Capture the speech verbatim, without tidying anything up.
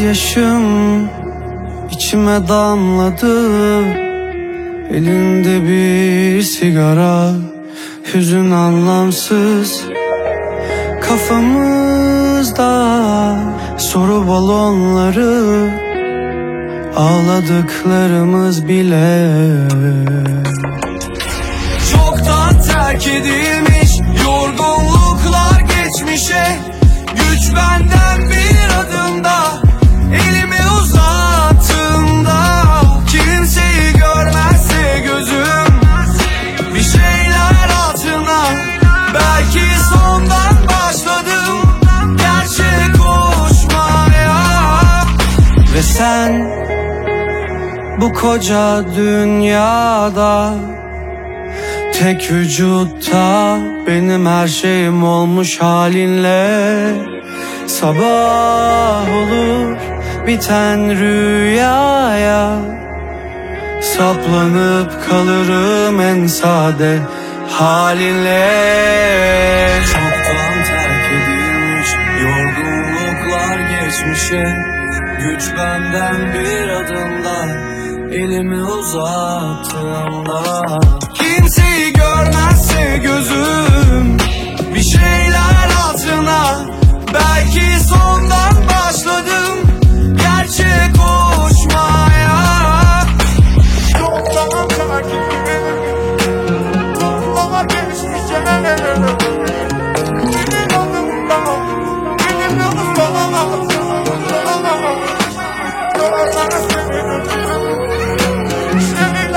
gözyaşım içime damladı. Elinde bir sigara, hüzün anlamsız. Kafamızda soru balonları, ağladıklarımız bile. Çoktan terk edilmiş yorgunluklar geçmişe. Güç benden bir adımda, elimi uzattığımda. Kimseyi görmezse gözüm, bir şeyler altına. Belki sondan başladım gerçek koşmaya. Ve sen bu koca dünyada, tek vücutta benim her şeyim olmuş halinle. Sabah olur biten rüyaya, saplanıp kalırım en sade halinle. Çoktan terk edilmiş yorgunluklar geçmişe. Güç benden bir adımda, elimi uzattığımda. Kimseyi görmezse gözüm, bir şeyler altına. Belki sondan başladım gerçek koşmaya. Çoktan terk edilmiş yollar geçmişe. Benim adımda, benim adımda. Seni